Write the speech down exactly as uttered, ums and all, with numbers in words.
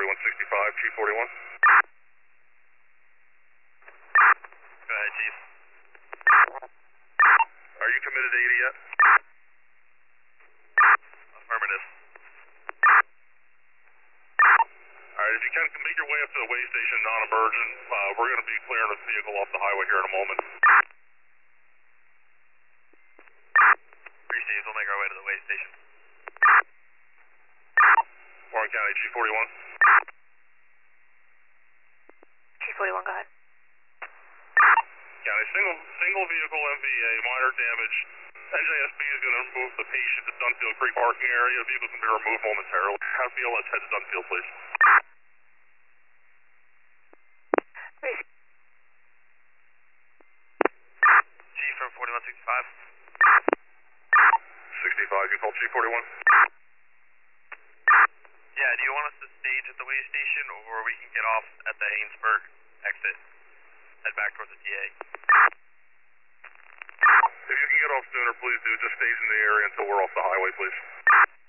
forty-one sixty-five, Chief forty-one. Go ahead, Chief. Are you committed to eighty yet? Affirmative. Alright, if you can make your way up to the way station, non-emergent, uh, we're going to be clearing this vehicle off the highway here in a moment. Received, we'll make our way to the way station. Warren County, Chief forty-one. Chief forty-one, go ahead. County, single single vehicle M V A, minor damage. N J S B is going to remove the patient to Dunfield Creek parking area. The vehicle can be removed momentarily. Have B L S head to Dunfield, please. Chief from forty-one sixty-five. sixty-five, you call Chief forty-one? Yeah, do you want us to stage at the way station, or we can get off at the Haynesburg exit? Head back towards the T A. If you can get off sooner, please do. Just stage in the area until we're off the highway, please.